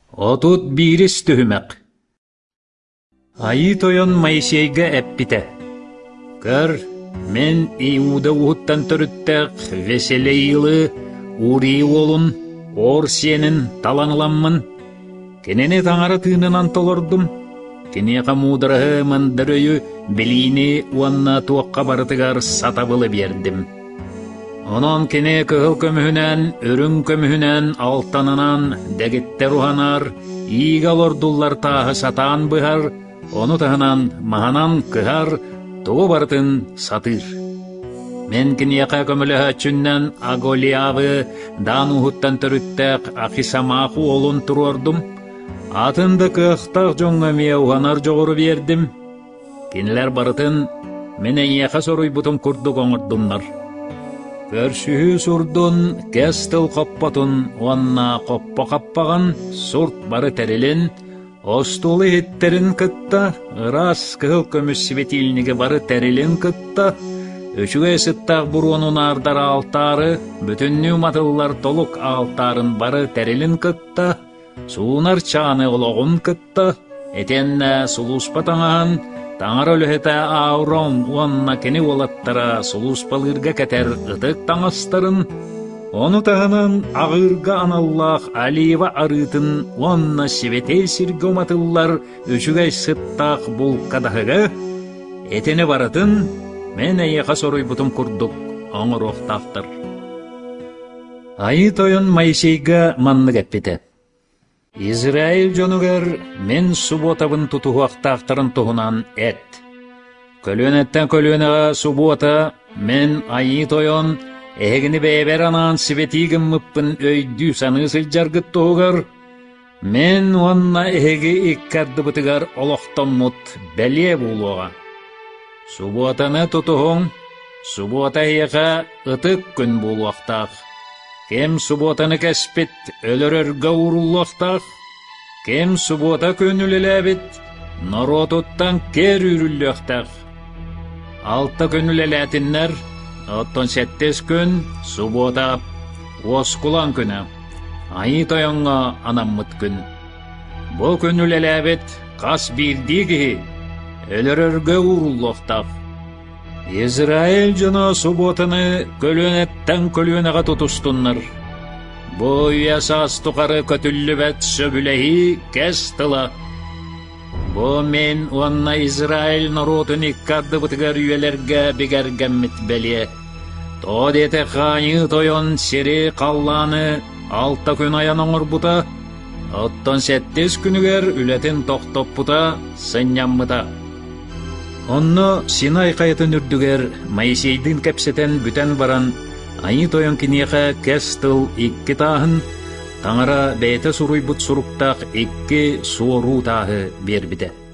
Отут бирис түхімәк. Айы тойон Моисейге әппите. Көр, мен Иуда уһуттан төрүттәк веселейлы ури олун, ор сенин талаңламмын. Кенене таңары тыынынан толордум. Кенеға мудрығы мандырыйы білейіне уанна туаққа барытыгар сатабылы бердім. Онон кене кығыл көмүхүнен, өрүн көмүхүнен алтанынан дәгеттер уханар, иигал ордуллар тағы сатаан быхар, оны тағынан маханан кыхар, туғы бартын сатыр. Мен кенеға көміліға чүннен Аголиавы дан ухуттан төрүттәк Ахисамаху олун турордум. Атынды кықтақ жоңға мия уханар жоғыры бердім. Кенелер барытын мен әйеқа соруй бұтым күрді қоңырдымнар. Көршүхү сурдун кестыл қоппатын уанна қоппа қаппаған сурт бары тәрелін, остулы хеттерін кытта, ырас кығыл көміс светильниге бары тәрелін кытта, өчүгө сыттақ буруонун ардар алтары, бүтүннү матыллар толук алтарын бары тәрелін кытта, суунар чааны олоғын кытта, этенне сулуспатаңаан, таңар өлөһетэ аурон уанна кени олаттара сулуспалырга кетер ытык таңастарын, оны тағынан ағырга аналлах алива арытын уанна севетей сирге уматыллар өчүгай сыттақ бұл кадахыга, этене барытын мен әйеқа соруй бұтым күрдік оңыр оқтақтыр. Айы тойын Моисейге манны кәппеті. Израиль жонугар мен субботабын тутуғақтақтырын туғынан әт. Көлөнеттен көлөнеға суббота мен айы тойон әгіні бәйбер анан светигім мұппын өйді саны сылжаргыт туғығар. Мен онна әгі иккарды бұтығар олықтан мұт бәле бұлуға. Субботаны тутуғын, суббота еға ытық күн бұлуақтақ. Кем субботаны кәспет өлөрөргө уруллоқтақ, кем суббота көнүлеләбит, наротуттан кер үрүллөқтақ. Алта көнүлеләтиннер, оттон 7 күн суббота оскулан күнә, айы тойонға анаммыт күн. Бу көнүлеләбит қас бирдиги өлөрөргө уруллоқтақ. Израиль жона субботаны көлөнеттен көлөнеға тутустуннар. Бу ясас туқары көтүллі бәт сөбіләхи кәс тыла. Бу мен уанна Израиль наротын иккарды бұтығар үйелерге бігергәммет бәле. Тодеті қайы тойон сері қалланы алта күн аян оңыр бұта, оттон 7 күнігер үлетін тоқтоп бұта, сынняммыта. Онно Синай қайытын үрдігер Моисейдің кәпсетен бүтән баран айы тойын кенеға кәстіл 2 тағын, таңыра бәйті сұруй бұт сұруқтақ 2 суыру тағы бербіді.